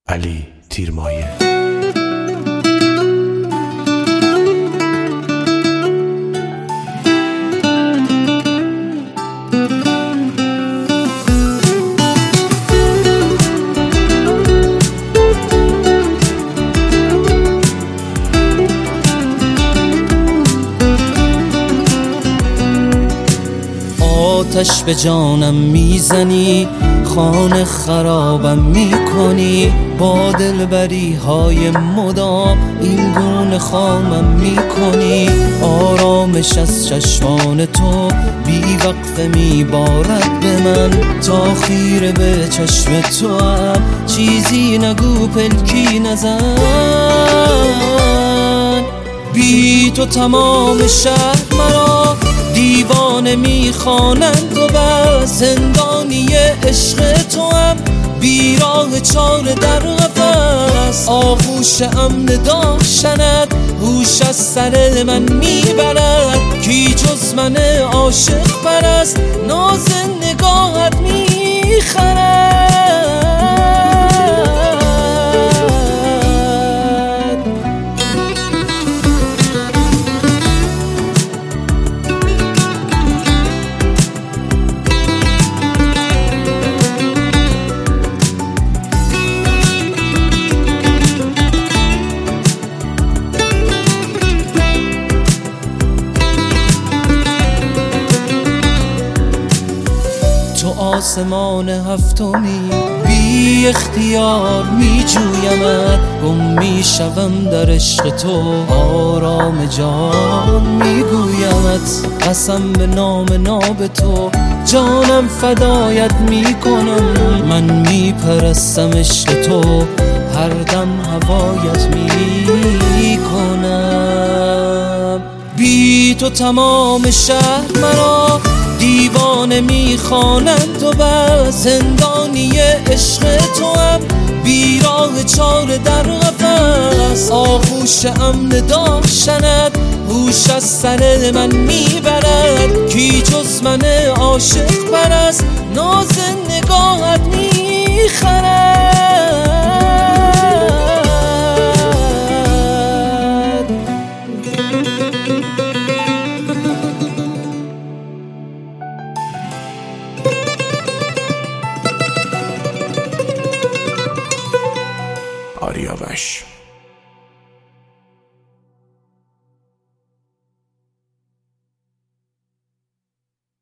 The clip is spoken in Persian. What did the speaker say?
علی تیرمایه. آتش به جانم میزنی، خانه خرابم میکنی، با دلبری های مدام این گونه خامم میکنی. آرامش از چشمان تو بی وقفه میبارد به من، تا خیره به چشم تو هم چیزی نگو پلکی نزن. بی تو تمام شهر مرا دیوانه میخوانند و بس، زندانی عشق تو هم بیراه چاره در قفس. آغوش امن داشتنت هوش از سر من میبرد، کی جز من عاشق پرست ناز نگاهت میخرد. آسمان هفتمی بی اختیار می جویمت، گم می شوم در عشق تو، آرام جان می گویمت. قسم به نام ناب تو جانم فدایت می کنم، من می پرستم عشق تو، هر دم هوایت می کنم. بی تو تمام شهر مرا دیوانه میخوانند و بس، زندانی عشق تو هم بیراه چاره در قفس. آغوش امن داشتنت هوش از سر من میبرد، کی جز من عاشق پرست ناز نگاهت میخرد. آریاوش.